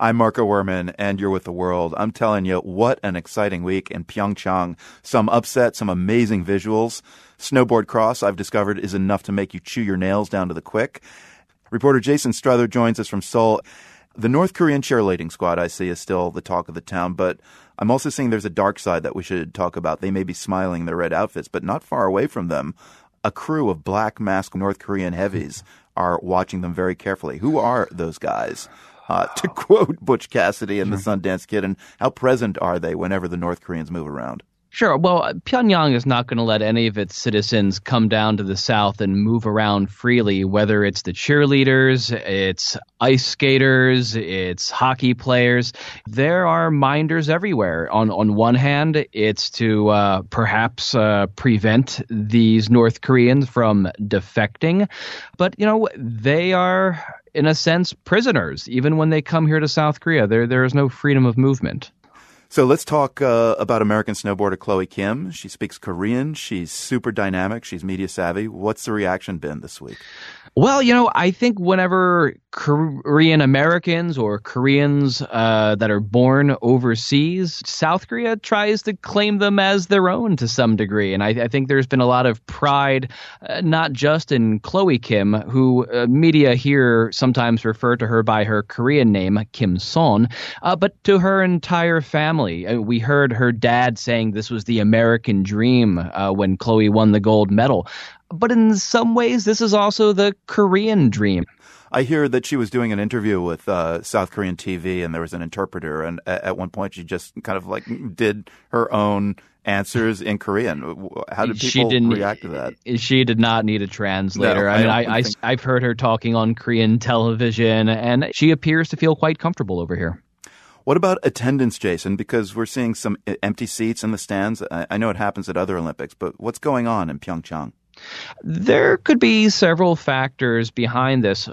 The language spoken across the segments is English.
I'm Marco Werman, and you're with The World. I'm telling you, what an exciting week in Pyeongchang. Some upset, some amazing visuals. Snowboard cross, I've discovered, is enough to make you chew your nails down to the quick. Reporter Jason Struther joins us from Seoul. The North Korean cheerleading squad, I see, is still the talk of the town, but I'm also seeing there's a dark side that we should talk about. They may be smiling in their red outfits, but not far away from them, a crew of black masked North Korean heavies are watching them very carefully. Who are those guys? To quote Butch Cassidy and the Sundance Kid, and how present are they whenever the North Koreans move around? Sure. Well, Pyongyang is not going to let any of its citizens come down to the south and move around freely, whether it's the cheerleaders, it's ice skaters, it's hockey players. There are minders everywhere. On one hand, it's to perhaps prevent these North Koreans from defecting. But, they are, in a sense, prisoners. Even when they come here to South Korea, there is no freedom of movement. So let's talk about American snowboarder Chloe Kim. She speaks Korean. She's super dynamic. She's media savvy. What's the reaction been this week? Well, I think whenever Korean Americans or Koreans that are born overseas, South Korea tries to claim them as their own to some degree. And I think there's been a lot of pride, not just in Chloe Kim, who media here sometimes refer to her by her Korean name, Kim Son, but to her entire family. We heard her dad saying this was the American dream when Chloe won the gold medal. But in some ways, this is also the Korean dream. I hear that she was doing an interview with South Korean TV, and there was an interpreter. And at one point, she just kind of did her own answers in Korean. How did people react to that? She did not need a translator. No, I've heard her talking on Korean television, and she appears to feel quite comfortable over here. What about attendance, Jason? Because we're seeing some empty seats in the stands. I know it happens at other Olympics, but what's going on in Pyeongchang? There could be several factors behind this.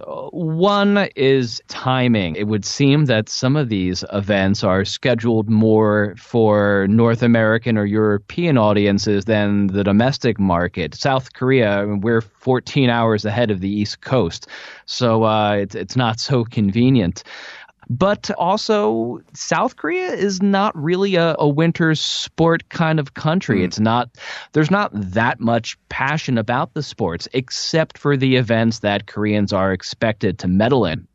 One is timing. It would seem that some of these events are scheduled more for North American or European audiences than the domestic market. South Korea, we're 14 hours ahead of the East Coast, so it's not so convenient. But also, South Korea is not really a winter sport kind of country. There's not that much passion about the sports, except for the events that Koreans are expected to medal in.